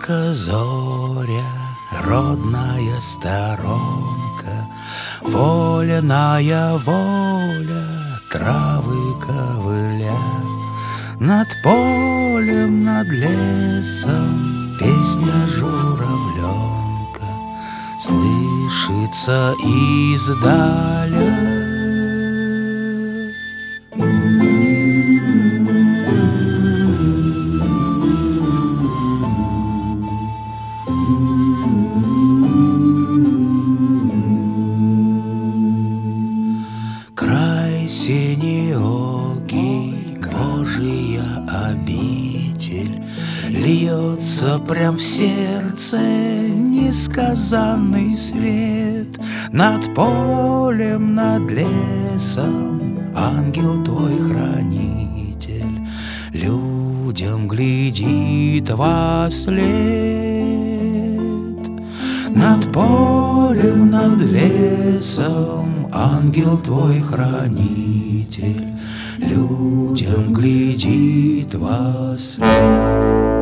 Зорька, зоря, родная сторонка, вольная воля, травы ковыля. Над полем, над лесом песня журавленка слышится издаля. Край синеокий, Божия обитель, льется прям в сердце несказанный свет. Над полем, над лесом ангел твой хранитель людям глядит во след. Над полем, над лесом ангел твой хранитель людям глядит во след.